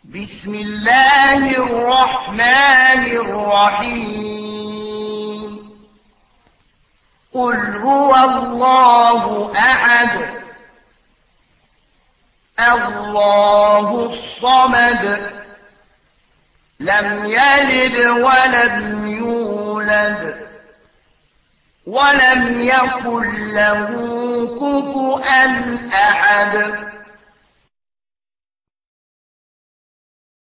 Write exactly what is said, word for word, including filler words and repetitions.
بسم الله الرحمن الرحيم قل هو الله أحد الله الصمد لم يلد ولم يولد ولم يكن له كفوا أحد